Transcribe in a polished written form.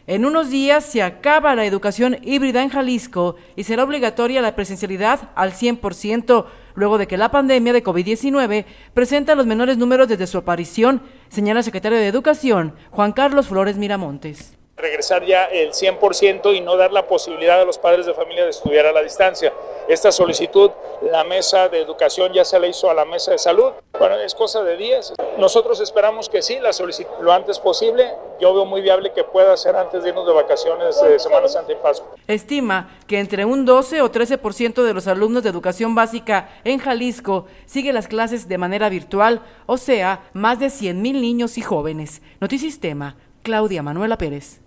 En unos días se acaba la educación híbrida en Jalisco y será obligatoria la presencialidad al 100%, luego de que la pandemia de COVID-19 presenta los menores números desde su aparición, señala el secretario de Educación, Juan Carlos Flores Miramontes. Regresar ya el 100% y no dar la posibilidad a los padres de familia de estudiar a la distancia. Esta solicitud, la mesa de educación ya se le hizo a la mesa de salud. Bueno, es cosa de días. Nosotros esperamos que sí, la solicitud lo antes posible. Yo veo muy viable que pueda ser antes de irnos de vacaciones de Semana Santa y Pascua. Estima que entre un 12 o 13% de los alumnos de educación básica en Jalisco sigue las clases de manera virtual, o sea, más de 100,000 niños y jóvenes. Notisistema, Claudia Manuela Pérez.